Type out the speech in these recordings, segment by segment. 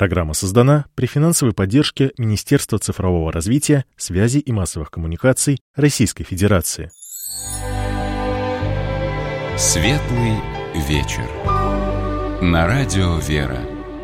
Программа создана при финансовой поддержке Министерства цифрового развития, связи и массовых коммуникаций Российской Федерации. Светлый вечер. На радио «Вера».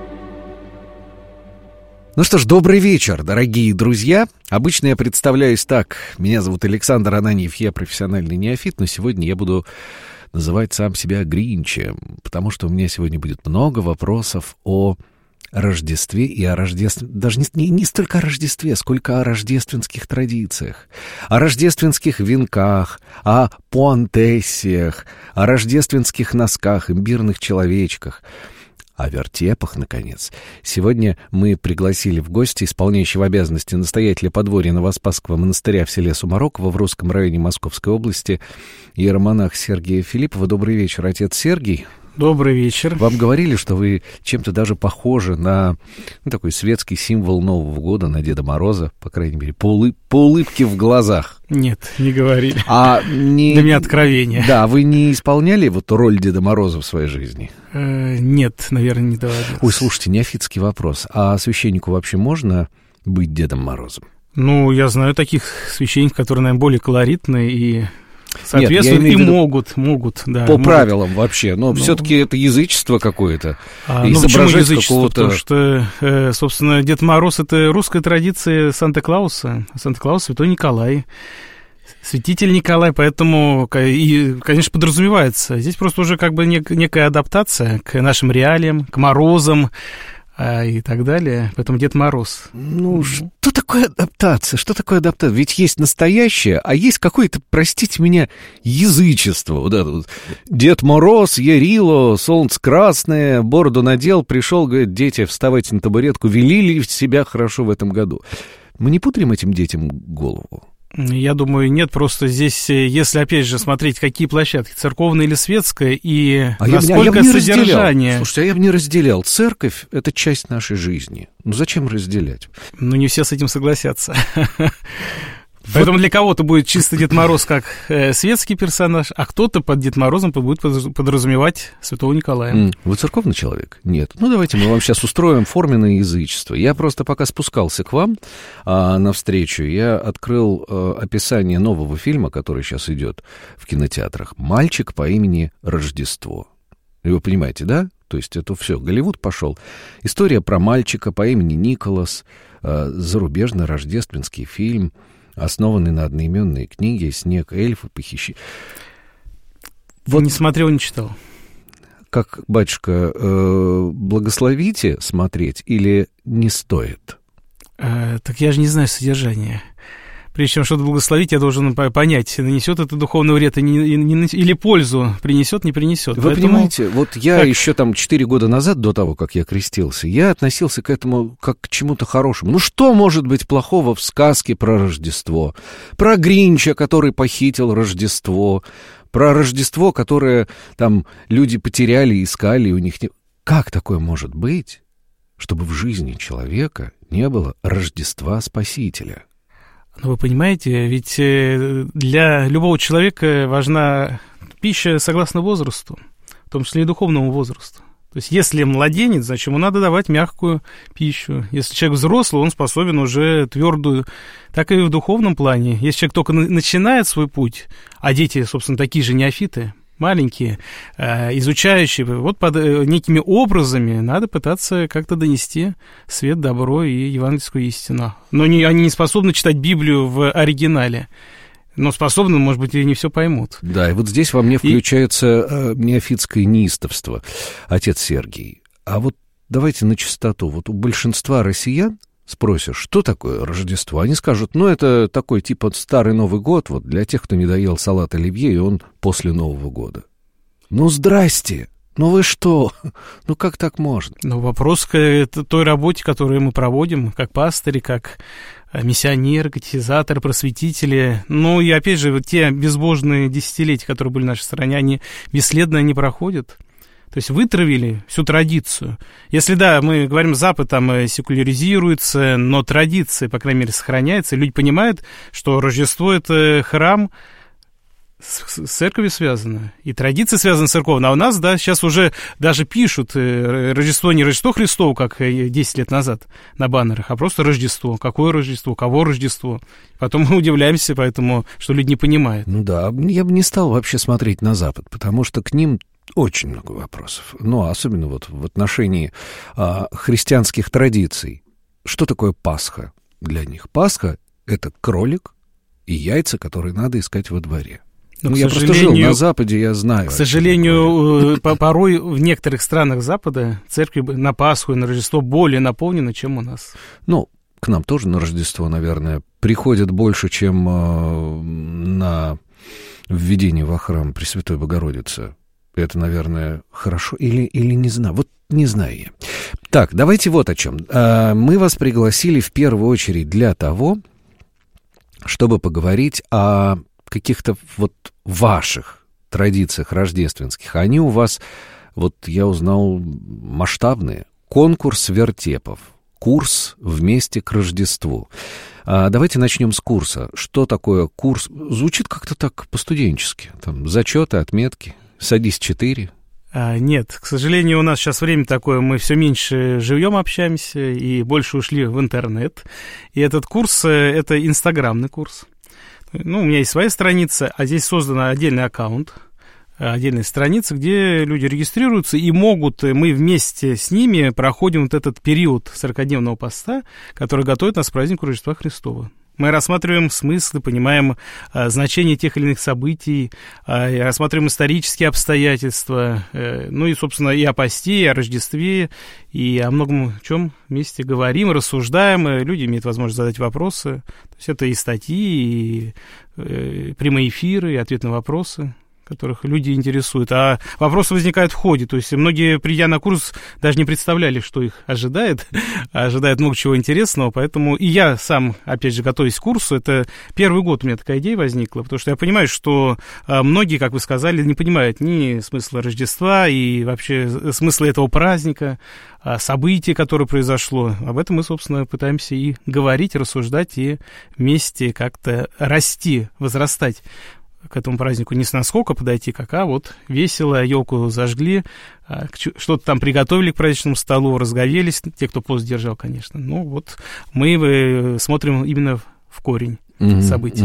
Ну что ж, добрый вечер, дорогие друзья. Обычно я представляюсь так. Меня зовут Александр Ананьев, я профессиональный неофит, но сегодня я буду называть сам себя Гринчем, потому что у меня сегодня будет много вопросов о Рождестве и о Рождестве, даже не столько о Рождестве, сколько о рождественских традициях, о рождественских венках, о пуантессиях, о рождественских носках, имбирных человечках, о вертепах, наконец. Сегодня мы пригласили в гости исполняющего обязанности настоятеля подворья Новоспасского монастыря в селе Сумарокова в Русском районе Московской области иеромонах Сергия Филиппова. Добрый вечер, отец Сергий. Добрый вечер. Вам говорили, что вы чем-то даже похожи на такой светский символ Нового года, на Деда Мороза, по крайней мере, по улыбке в глазах. Нет, не говорили. Для меня откровение. Да, вы не исполняли вот роль Деда Мороза в своей жизни? Нет, наверное, не доводилось. Ой, слушайте, неофитский вопрос. А священнику вообще можно быть Дедом Морозом? Ну, я знаю таких священников, которые, наверное, более колоритные и... соответствуют. Нет, и могут, да. По правилам вообще, но все-таки это язычество какое-то. Почему язычество? Потому что, собственно, Дед Мороз — это русская традиция Санта-Клауса. Санта-Клаус — святой Николай, святитель Николай, поэтому, и, конечно, подразумевается. Здесь просто уже как бы некая адаптация к нашим реалиям, к морозам, и так далее. Поэтому Дед Мороз. Ну, что такое адаптация? Что такое адаптация? Ведь есть настоящее, а есть какое-то, простите меня, язычество. Вот это вот. Дед Мороз, Ярило, солнце красное, бороду надел, пришел, говорит: дети, вставайте на табуретку, вели ли себя хорошо в этом году? Мы не пудрим этим детям голову? Я думаю, нет, просто здесь, если, опять же, смотреть, какие площадки, церковная или светская, и насколько содержание... Слушайте, я бы не разделял. Церковь — это часть нашей жизни. Ну, зачем разделять? Ну, не все с этим согласятся. Поэтому для кого-то будет чисто Дед Мороз как светский персонаж, а кто-то под Дед Морозом будет подразумевать святого Николая. Вы церковный человек? Нет. Ну, давайте мы вам сейчас устроим форменное язычество. Я просто пока спускался к вам навстречу, я открыл описание нового фильма, который сейчас идет в кинотеатрах. «Мальчик по имени Рождество». И вы понимаете, да? То есть это все, Голливуд пошел. История про мальчика по имени Николас, зарубежный рождественский фильм, основанный на одноименной книге «Снег, эльфы, похищение». Вот не смотрел, не читал. Как, батюшка, благословите смотреть или не стоит? Так я же не знаю содержания. Прежде чем что-то благословить, я должен понять, нанесет это духовный вред или пользу принесет, не принесет. Вы понимаете, вот я еще там 4 года назад, до того, как я крестился, я относился к этому как к чему-то хорошему. Ну что может быть плохого в сказке про Рождество? Про Гринча, который похитил Рождество, про Рождество, которое там люди потеряли, искали, у них не... Как такое может быть, чтобы в жизни человека не было Рождества Спасителя? Но вы понимаете, ведь для любого человека важна пища согласно возрасту, в том числе и духовному возрасту. То есть если младенец, значит, ему надо давать мягкую пищу. Если человек взрослый, он способен уже твердую. Так и в духовном плане. Если человек только начинает свой путь, а дети, собственно, такие же неофиты, маленькие, изучающие, вот под некими образами надо пытаться как-то донести свет, добро и евангельскую истину. Но они не способны читать Библию в оригинале, но способны, может быть, и не все поймут. Да, и вот здесь во мне включается неофитское неистовство, отец Сергий. А вот давайте на чистоту. Вот у большинства россиян спросишь, что такое Рождество, они скажут, ну, это такой типа старый Новый год, вот для тех, кто не доел салат оливье, и он после Нового года. Ну, здрасте! Ну вы что? Ну как так можно? Ну, вопрос к той работе, которую мы проводим, как пастыри, как миссионеры, катехизаторы, просветители. Ну, и опять же, вот те безбожные десятилетия, которые были в нашей стране, они бесследно не проходят. То есть вытравили всю традицию. Если, да, мы говорим, Запад там секуляризируется, но традиция, по крайней мере, сохраняется. Люди понимают, что Рождество — это храм, С церковью связано, и традиция связана с церковной. А у нас, да, сейчас уже даже пишут Рождество не Рождество Христово, как 10 лет назад на баннерах, а просто Рождество. Какое Рождество, кого Рождество? Потом мы удивляемся, поэтому, что люди не понимают. Ну да, я бы не стал вообще смотреть на Запад, потому что к ним очень много вопросов. Ну, особенно вот в отношении христианских традиций. Что такое Пасха для них? Пасха — это кролик и яйца, которые надо искать во дворе. Но, я просто жил на Западе, я знаю. К сожалению, порой в некоторых странах Запада церкви на Пасху и на Рождество более наполнены, чем у нас. Ну, к нам тоже на Рождество, наверное, приходят больше, чем на введение во храм Пресвятой Богородицы. Это, наверное, хорошо или не знаю. Вот не знаю я. Так, давайте вот о чем. Мы вас пригласили в первую очередь для того, чтобы поговорить о каких-то вот ваших традициях рождественских. Они у вас, вот я узнал, масштабные. Конкурс вертепов. Курс «Вместе к Рождеству». Давайте начнем с курса. Что такое курс? Звучит как-то так по-студенчески. Там зачеты, отметки. Садись 4. Нет, к сожалению, у нас сейчас время такое, мы все меньше живьем общаемся и больше ушли в интернет. И этот курс, это инстаграмный курс. Ну, у меня есть своя страница, а здесь создан отдельный аккаунт, отдельная страница, где люди регистрируются и могут, мы вместе с ними проходим вот этот период 40-дневного поста, который готовит нас к празднику Рождества Христова. Мы рассматриваем смыслы, понимаем значение тех или иных событий, рассматриваем исторические обстоятельства, ну и, собственно, и о посте, и о Рождестве, и о многом чем вместе говорим, рассуждаем, люди имеют возможность задать вопросы. То есть это и статьи, и прямые эфиры, и ответ на вопросы, которых люди интересуют. А вопросы возникают в ходе. То есть многие, придя на курс, даже не представляли, что их ожидает. Ожидает много чего интересного. Поэтому и я сам, опять же, готовясь к курсу, это первый год у меня такая идея возникла, потому что я понимаю, что многие, как вы сказали, не понимают ни смысла Рождества и вообще смысла этого праздника, события, которое произошло. Об этом мы, собственно, пытаемся и говорить, рассуждать, и вместе как-то расти, возрастать к этому празднику. Не с наскока подойти, вот весело, елку зажгли, что-то там приготовили к праздничному столу, разговелись, те, кто пост держал, конечно. Ну, вот мы смотрим именно в корень событий.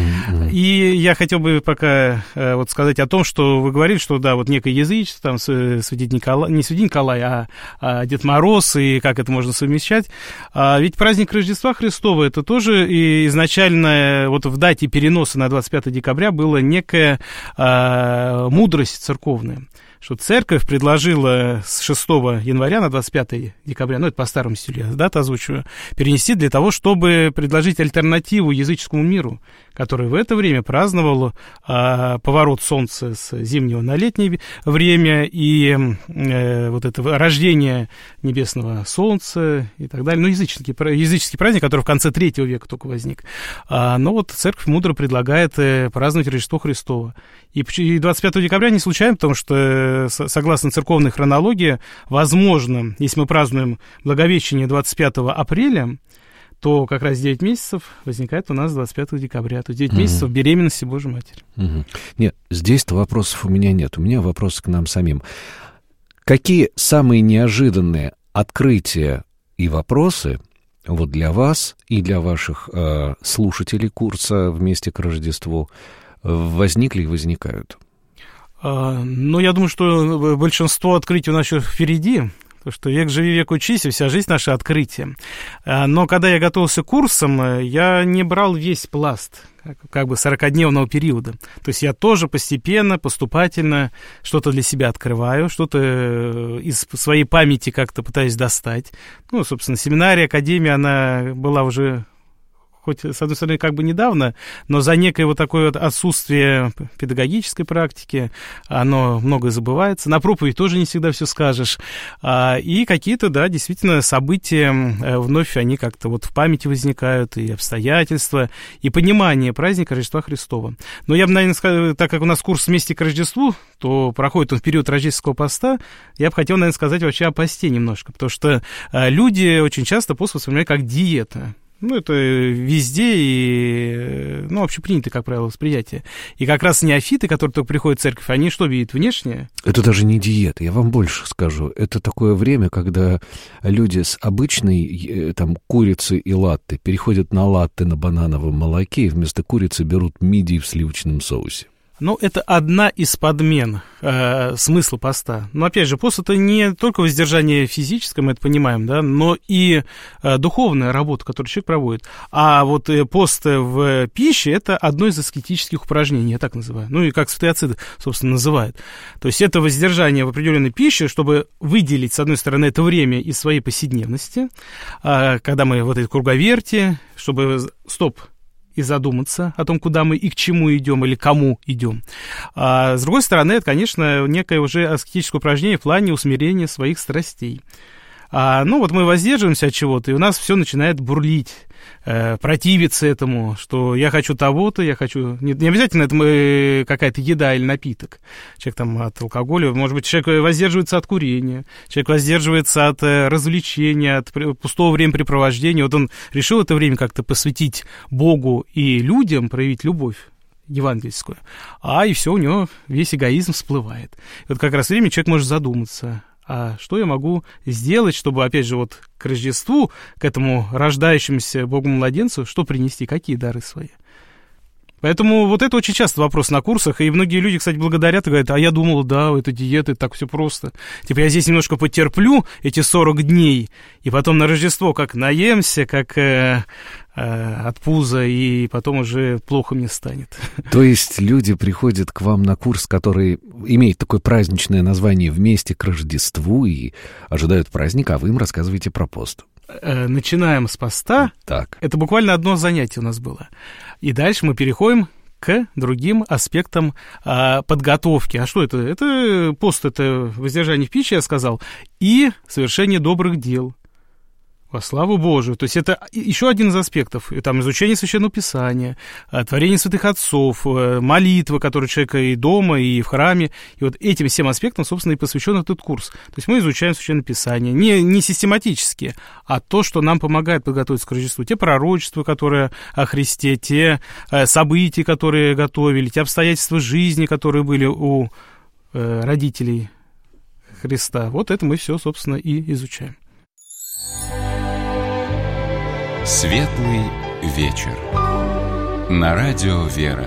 И я хотел бы пока вот сказать о том, что вы говорили, что, да, вот некое язычество, там, святитель Николай, не святитель Николай, а Дед Мороз, и как это можно совмещать. Ведь праздник Рождества Христова, это тоже и изначально вот в дате переноса на 25 декабря была некая мудрость церковная, что церковь предложила с 6 января на 25 декабря, ну, это по старому стилю, я дату озвучиваю, перенести для того, чтобы предложить альтернативу языческому миру, который в это время праздновал поворот солнца с зимнего на летнее время и вот это рождение небесного солнца и так далее. Ну, языческий праздник, который в конце 3 века только возник. Но вот церковь мудро предлагает праздновать Рождество Христово. И 25 декабря не случайно, потому что, согласно церковной хронологии, возможно, если мы празднуем Благовещение 25 апреля, то как раз 9 месяцев возникает у нас 25 декабря. То есть 9 месяцев беременности Божьей Матери. Нет, здесь-то вопросов у меня нет. У меня вопросы к нам самим. Какие самые неожиданные открытия и вопросы вот для вас и для ваших слушателей курса «Вместе к Рождеству» возникли и возникают? Ну, я думаю, что большинство открытий у нас еще впереди, потому что век живи, век учись, и вся жизнь наша открытие. Но когда я готовился к курсам, я не брал весь пласт как бы 40-дневного периода. То есть я тоже постепенно, поступательно что-то для себя открываю, что-то из своей памяти как-то пытаюсь достать. Ну, собственно, семинария, академия, она была уже хоть, с одной стороны, как бы недавно, но за некое вот такое вот отсутствие педагогической практики оно многое забывается. На проповедь тоже не всегда все скажешь. И какие-то, да, действительно, события вновь, они как-то вот в памяти возникают, и обстоятельства, и понимание праздника Рождества Христова. Но я бы, наверное, сказал, так как у нас курс «Вместе к Рождеству», то проходит он в период рождественского поста, я бы хотел, наверное, сказать вообще о посте немножко, потому что люди очень часто пост воспринимают как диета. Ну, это везде и, ну, общепринято, как правило, восприятие. И как раз неофиты, которые только приходят в церковь, они что видят внешнее? Это даже не диета, я вам больше скажу. Это такое время, когда люди с обычной там курицы и латте переходят на латте на банановом молоке и вместо курицы берут мидии в сливочном соусе. Ну, это одна из подмен смысла поста. Но, опять же, пост — это не только воздержание физическое, мы это понимаем, да, но и духовная работа, которую человек проводит. А вот пост в пище — это одно из аскетических упражнений, я так называю. Ну, и как святые отцы, собственно, называют. То есть это воздержание в определенной пище, чтобы выделить, с одной стороны, это время из своей повседневности, когда мы вот эти круговерти, чтобы и задуматься о том, куда мы и к чему идем, или кому идем. А с другой стороны, это, конечно, некое уже аскетическое упражнение в плане усмирения своих страстей. Ну, вот мы воздерживаемся от чего-то, и у нас все начинает бурлить, противиться этому, что я хочу того-то, я хочу... Не обязательно это какая-то еда или напиток. Человек там от алкоголя, может быть, человек воздерживается от курения, человек воздерживается от развлечения, от пустого времяпрепровождения. Вот он решил это время как-то посвятить Богу и людям, проявить любовь евангельскую, и все, у него весь эгоизм всплывает. И вот как раз время человек может задуматься, а что я могу сделать, чтобы, опять же, вот к Рождеству, к этому рождающемуся Богу-младенцу, что принести, какие дары свои. Поэтому вот это очень часто вопрос на курсах, и многие люди, кстати, благодарят и говорят, а я думал, да, это диета, так все просто. Типа я здесь немножко потерплю эти 40 дней, и потом на Рождество как наемся, как от пуза, и потом уже плохо мне станет. То есть люди приходят к вам на курс, который имеет такое праздничное название «Вместе к Рождеству» и ожидают праздника, а вы им рассказываете про пост. Начинаем с поста. Так. Это буквально одно занятие у нас было. И дальше мы переходим к другим аспектам подготовки. А что это? Это пост, это воздержание в пище, я сказал, и совершение добрых дел. Во славу Божию. То есть это еще один из аспектов. Там изучение Священного Писания, творение святых отцов, молитвы, которые человек и дома, и в храме. И вот этим всем аспектам, собственно, и посвящен этот курс. То есть мы изучаем Священное Писание. Не систематически, а то, что нам помогает подготовиться к Рождеству. Те пророчества, которые о Христе, те события, которые готовили, те обстоятельства жизни, которые были у родителей Христа. Вот это мы все, собственно, и изучаем. Светлый вечер. На радио «Вера».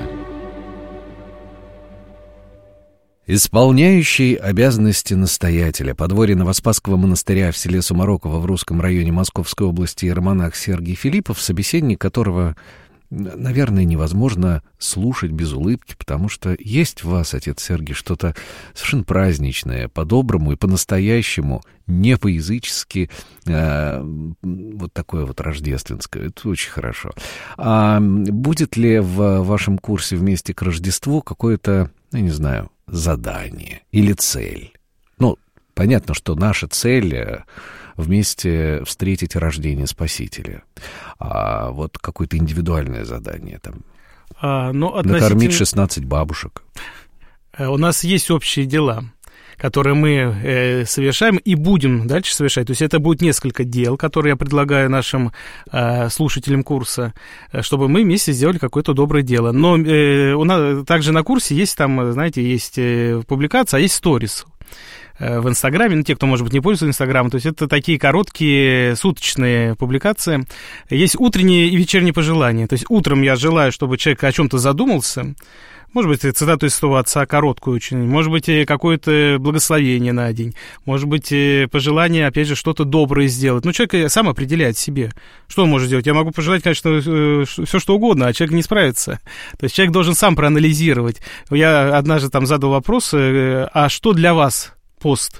Исполняющий обязанности настоятеля подворья Новоспасского монастыря в селе Сумароково в Русском районе Московской области иеромонах Сергий Филиппов, собеседник которого, наверное, невозможно слушать без улыбки, потому что есть в вас, отец Сергий, что-то совершенно праздничное, по-доброму и по-настоящему, не по-язычески, вот такое вот рождественское. Это очень хорошо. А будет ли в вашем курсе «Вместе к Рождеству» какое-то, я не знаю, задание или цель? Ну, понятно, что наша цель вместе встретить рождение Спасителя. А вот какое-то индивидуальное задание там. Накормить 16 бабушек. У нас есть общие дела, которые мы совершаем и будем дальше совершать. То есть это будет несколько дел, которые я предлагаю нашим слушателям курса, чтобы мы вместе сделали какое-то доброе дело. Но у нас также на курсе есть там, знаете, есть публикация, а есть сторис в Инстаграме, ну, те, кто, может быть, не пользуется Инстаграмом, то есть это такие короткие суточные публикации. Есть утренние и вечерние пожелания. То есть утром я желаю, чтобы человек о чем-то задумался. Может быть, цитату из Святого Отца короткую очень, может быть, какое-то благословение на день, может быть, пожелание, опять же, что-то доброе сделать. Но человек сам определяет себе, что он может сделать. Я могу пожелать, конечно, все что угодно, а человек не справится. То есть человек должен сам проанализировать. Я однажды там задал вопрос, а что для вас пост?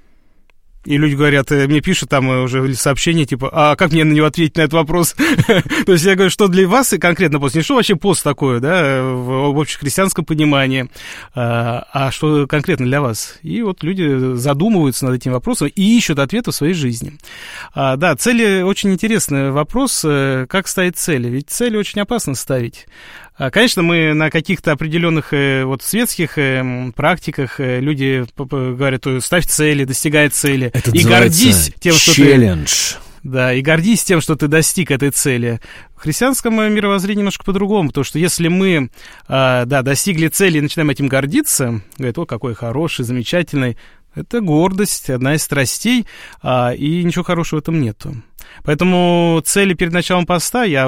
И люди говорят, мне пишут там уже сообщения, типа, а как мне на него ответить на этот вопрос? То есть я говорю, что для вас и конкретно пост? Не что вообще пост такое, да, в общехристианском понимании, а что конкретно для вас? И вот люди задумываются над этим вопросом и ищут ответы в своей жизни. Да, цели очень интересный вопрос, как ставить цели, ведь цели очень опасно ставить. Конечно, мы на каких-то определенных вот светских практиках люди говорят, ставь цели, достигай цели. Это и гордись тем, что челлендж. Да, и гордись тем, что ты достиг этой цели. В христианском мировоззрении немножко по-другому, потому что если мы, достигли цели и начинаем этим гордиться, говорят, о, какой хороший, замечательный, это гордость, одна из страстей, и ничего хорошего в этом нету. Поэтому цели перед началом поста я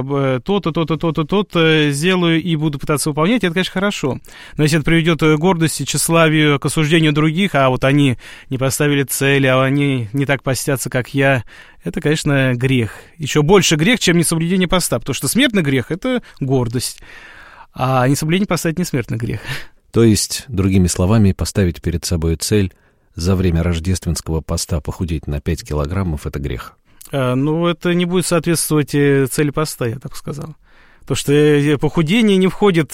то-то сделаю и буду пытаться выполнять, это, конечно, хорошо. Но если это приведет к гордости, тщеславию, к осуждению других, а вот они не поставили цели, а они не так постятся, как я, это, конечно, грех. Еще больше грех, чем несоблюдение поста, потому что смертный грех — это гордость, а несоблюдение поста — это не смертный грех. То есть, другими словами, поставить перед собой цель за время рождественского поста похудеть на 5 килограммов — это грех. Ну, это не будет соответствовать цели поста, я так сказал. Потому что похудение не входит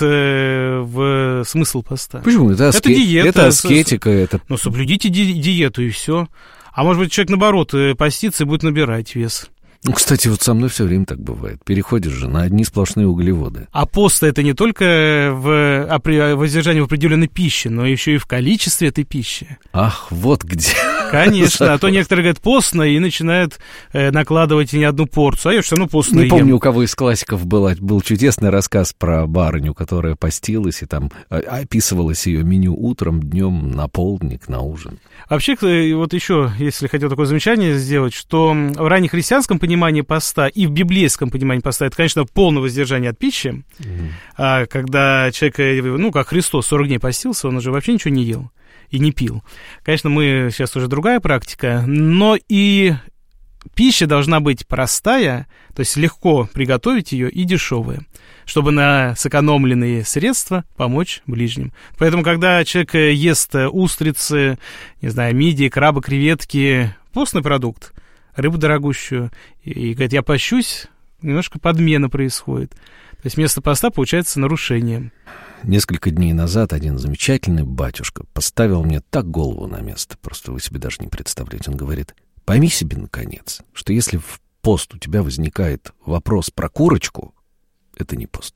в смысл поста. Почему? Это диета. Это аскетика. Это... Ну, соблюдите диету, и все. А может быть, человек, наоборот, постится и будет набирать вес. Ну, кстати, вот со мной все время так бывает. Переходишь же на одни сплошные углеводы. А пост — это не только в воздержании в определенной пище, но еще и в количестве этой пищи. Ах, вот где. Конечно, а то некоторые говорят постно и начинают накладывать не одну порцию, а я все равно постно ем. Не помню, у кого из классиков был чудесный рассказ про барыню, которая постилась, и там описывалось ее меню утром, днем, на полдник, на ужин. Вообще, вот еще, если хотел такое замечание сделать, что в раннехристианском понимании поста и в библейском понимании поста это, конечно, полное воздержание от пищи. Когда человек, как Христос 40 дней постился, он уже вообще ничего не ел и не пил. Конечно, мы сейчас уже другая практика, но и пища должна быть простая, то есть легко приготовить ее и дешевая, чтобы на сэкономленные средства помочь ближним. Поэтому, когда человек ест устрицы, не знаю, мидии, крабы, креветки, постный продукт, рыбу дорогущую, и говорит, я пощусь, немножко подмена происходит. То есть вместо поста получается нарушение. Несколько дней назад один замечательный батюшка поставил мне так голову на место, просто вы себе даже не представляете. Он говорит, пойми себе, наконец, что если в пост у тебя возникает вопрос про курочку, это не пост.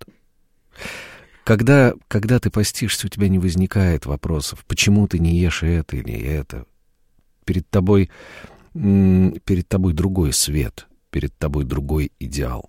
Когда ты постишься, у тебя не возникает вопросов, почему ты не ешь это или это. Перед тобой другой свет, перед тобой другой идеал.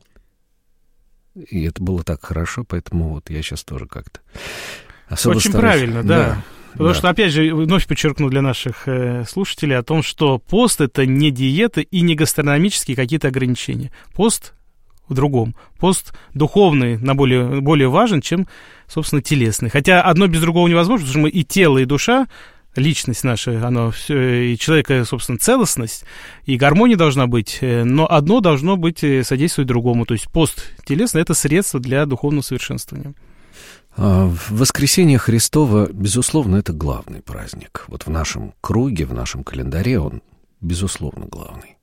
И это было так хорошо, поэтому вот я сейчас тоже как-то особо очень стараюсь. Правильно, да. Потому что, опять же, вновь подчеркну для наших слушателей о том, что пост — это не диета и не гастрономические какие-то ограничения. Пост в другом. Пост духовный более важен, чем, собственно, телесный. Хотя одно без другого невозможно, потому что мы и тело, и душа, личность наша, оно все, и человека, собственно, целостность, и гармония должна быть, но одно должно быть содействовать другому. То есть пост телесный — это средство для духовного совершенствования. Воскресение Христово, безусловно, это главный праздник. Вот в нашем круге, в нашем календаре он, безусловно, главный.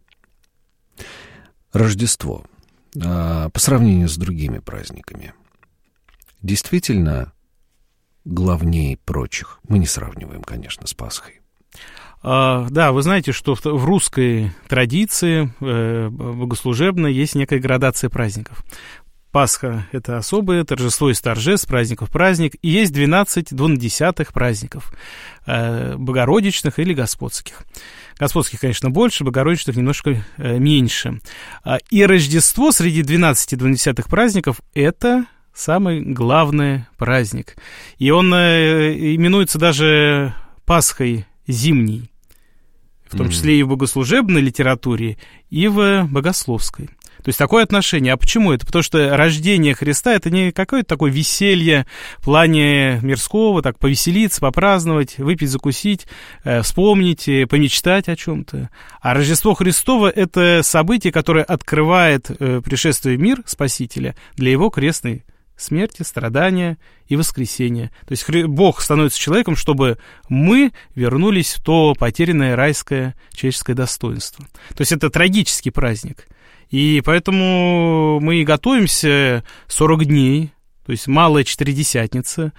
Рождество. По сравнению с другими праздниками. Действительно главнее прочих. Мы не сравниваем, конечно, с Пасхой. Да, вы знаете, что в русской традиции богослужебной есть некая градация праздников. Пасха — это особое, торжество из торжеств, праздников праздник, и есть 12 двунадесятых праздников, богородичных или господских. Господских, конечно, больше, богородичных немножко меньше. И Рождество среди 12 двунадесятых праздников — это самый главный праздник. И он именуется даже Пасхой зимней, в том числе и в богослужебной литературе, и в богословской. То есть такое отношение. А почему это? Потому что рождение Христа — это не какое-то такое веселье в плане мирского, так повеселиться, попраздновать, выпить, закусить, вспомнить, помечтать о чем-то. А Рождество Христово — это событие, которое открывает пришествие в мир Спасителя для его крестной смерти, страдания и воскресения. То есть Бог становится человеком, чтобы мы вернулись в то потерянное райское человеческое достоинство. То есть это трагический праздник. И поэтому мы готовимся 40 дней, то есть малая Четыредесятница,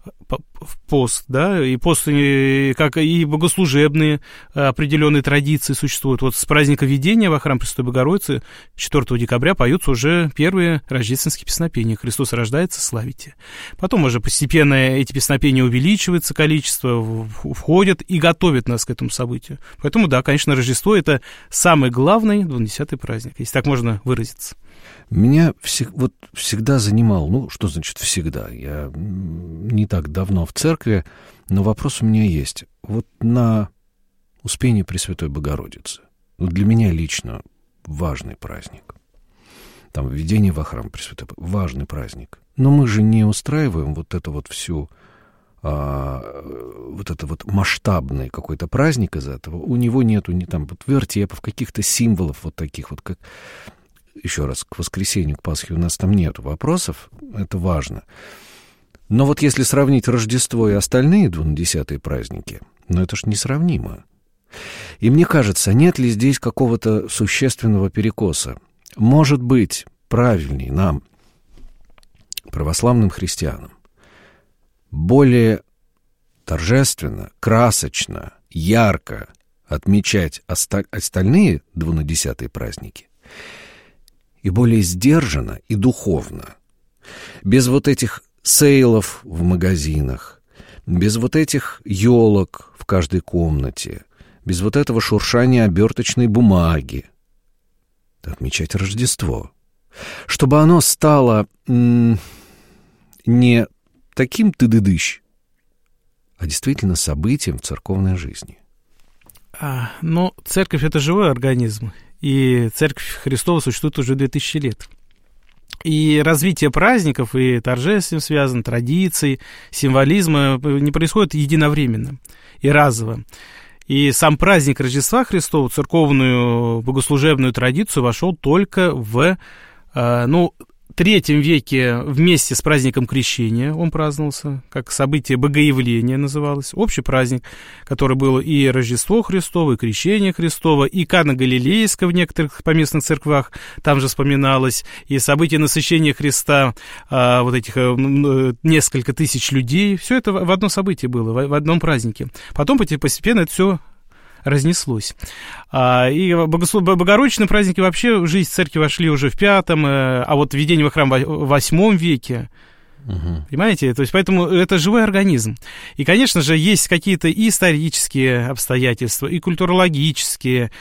в пост, да, и пост, как и богослужебные определенные традиции существуют. Вот с праздника Введения во храм Пресвятой Богородицы 4 декабря поются уже первые рождественские песнопения. «Христос рождается, славите». Потом уже постепенно эти песнопения увеличиваются, количество входят и готовят нас к этому событию. Поэтому, да, конечно, Рождество — это самый главный 20-й праздник, если так можно выразиться. Меня всегда занимал, что значит всегда? Я не так давно в церкви, но вопрос у меня есть. Вот на Успение Пресвятой Богородицы, для меня лично важный праздник. Там Введение во храм Пресвятой Богородицы, важный праздник. Но мы же не устраиваем масштабный какой-то праздник из этого. У него нету ни там вертепов, каких-то символов вот таких вот, как... Еще раз, к воскресенью, к Пасхе у нас там нет вопросов, это важно. Но вот если сравнить Рождество и остальные 20-е праздники, это ж несравнимо. И мне кажется, нет ли здесь какого-то существенного перекоса? Может быть, правильней нам, православным христианам, более торжественно, красочно, ярко отмечать остальные 20-е праздники, и более сдержанно и духовно. Без вот этих сейлов в магазинах, без вот этих елок в каждой комнате, без вот этого шуршания оберточной бумаги. Отмечать Рождество. Чтобы оно стало не таким тыдыдыщ, а действительно событием в церковной жизни. Но церковь — это живой организм. И Церковь Христова существует уже 2000 лет. И развитие праздников и торжеств с ним связано, традиций, символизма не происходит единовременно и разово. И сам праздник Рождества Христова, церковную богослужебную традицию, вошел только в III веке вместе с праздником Крещения он праздновался, как событие Богоявления называлось, общий праздник, который был и Рождество Христово, и Крещение Христово, и Кана Галилейская в некоторых поместных церквах, там же вспоминалось, и событие насыщения Христа, этих несколько тысяч людей, все это в одном событии было, в одном празднике. Потом постепенно это все разнеслось. И богородичные праздники вообще в жизнь церкви вошли уже в V, а вот Введение во храм в VIII веке. Понимаете? То есть, поэтому это живой организм. И, конечно же, есть какие-то и исторические обстоятельства, и культурологические,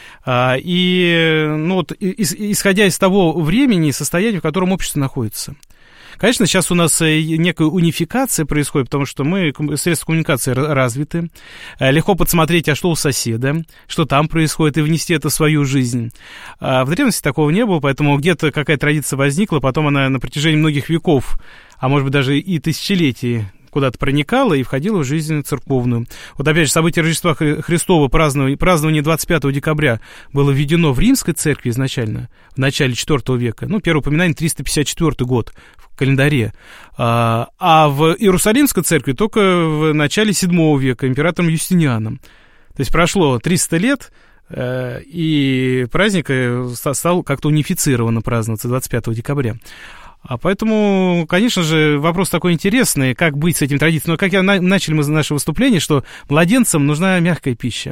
исходя из того времени и состояния, в котором общество находится. Конечно, сейчас у нас некая унификация происходит, потому что средства коммуникации развиты. Легко подсмотреть, что у соседа, что там происходит, и внести это в свою жизнь. В древности такого не было, поэтому где-то какая-то традиция возникла, потом она на протяжении многих веков, а может быть даже и тысячелетий, куда-то проникала и входила в жизнь церковную. Вот опять же, событие Рождества Христова, празднование 25 декабря было введено в Римской церкви изначально, в начале IV века. Первое упоминание 354 год в календаре. А в Иерусалимской церкви только в начале VII века императором Юстинианом. То есть прошло 300 лет, и праздник стал как-то унифицированно праздноваться 25 декабря. Поэтому, конечно же, вопрос такой интересный, как быть с этими традициями. Но как начали мы наше выступление, что младенцам нужна мягкая пища,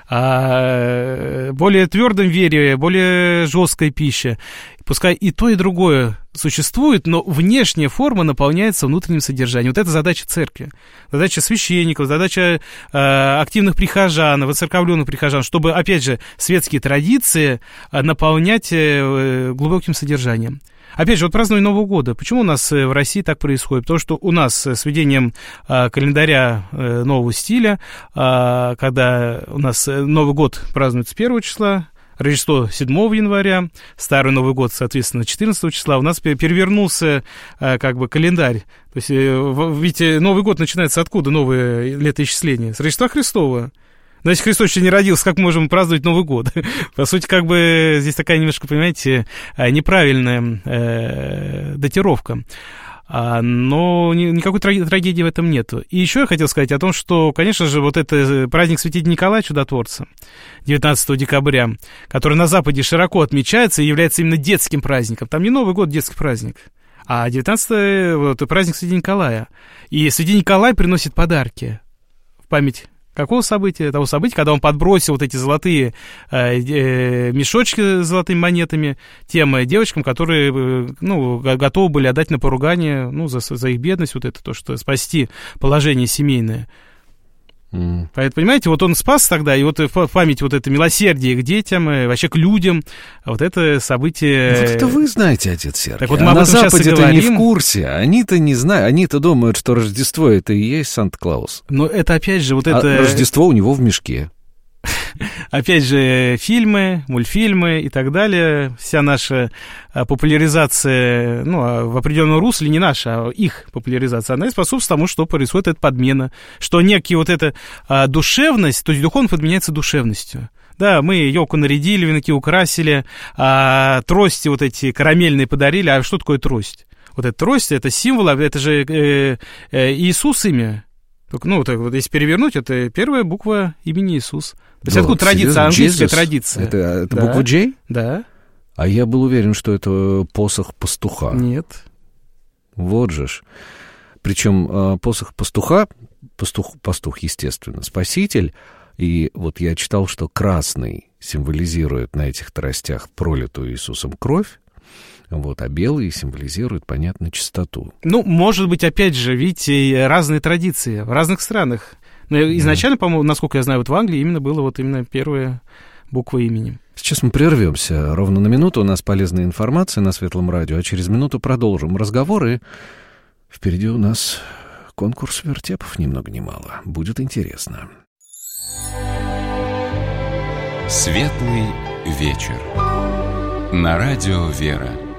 более твердым вере, более жесткая пища. Пускай и то, и другое существует, но внешняя форма наполняется внутренним содержанием. Вот это задача церкви, задача священников, задача активных прихожан, воцерковленных прихожан, чтобы, опять же, светские традиции наполнять глубоким содержанием. Опять же, празднование Нового года. Почему у нас в России так происходит? Потому что у нас с введением календаря нового стиля, когда у нас Новый год празднуется 1 числа, Рождество 7 января, Старый Новый год, соответственно, 14 числа, у нас перевернулся календарь. То есть, ведь Новый год начинается откуда, новое летоисчисление? С Рождества Христова. Но если Христос еще не родился, как мы можем праздновать Новый год? По сути, здесь такая немножко, понимаете, неправильная датировка. Но никакой трагедии в этом нету. И еще я хотел сказать о том, что, конечно же, вот это праздник Святителя Николая Чудотворца, 19 декабря, который на Западе широко отмечается и является именно детским праздником. Там не Новый год, детский праздник. А 19-е вот, праздник Святого Николая. И Святой Николай приносит подарки в память какого события? Того события, когда он подбросил вот эти золотые мешочки с золотыми монетами тем девочкам, которые готовы были отдать на поругание за их бедность, вот это то, что спасти положение семейное. Поэтому, понимаете, вот он спас тогда, и вот в память вот это милосердие к детям, вообще к людям, вот это событие... Вот это вы знаете, отец Сергий. Так вот мы на Западе-то не в курсе, они-то не знают, они-то думают, что Рождество — это и есть Санта-Клаус. Но это опять же вот это... А Рождество у него в мешке. Опять же, фильмы, мультфильмы и так далее, вся наша популяризация, в определенном русле, не наша, а их популяризация, она и способствует тому, что происходит эта подмена, что некие вот эта душевность, то есть духовность подменяется душевностью. Да, мы елку нарядили, венки украсили, трости вот эти карамельные подарили, а что такое трость? Вот эта трость, это символ, это же Иисус имя. Вот если перевернуть, это первая буква имени Иисус. То есть откуда традиция, английская традиция. Это буква J? Да. А я был уверен, что это посох пастуха. Нет. Вот же ж. Причем посох пастуха, пастух, естественно, спаситель. И вот я читал, что красный символизирует на этих тростях пролитую Иисусом кровь. А белый символизирует, понятно, чистоту. Может быть, опять же, видите, разные традиции в разных странах. Но изначально, по-моему, насколько я знаю, вот в Англии именно было вот именно первая буква имени. Сейчас мы прервемся ровно на минуту. У нас полезная информация на Светлом радио, а через минуту продолжим разговор. И впереди у нас конкурс вертепов ни много ни мало. Будет интересно. Светлый вечер. На радио «Вера».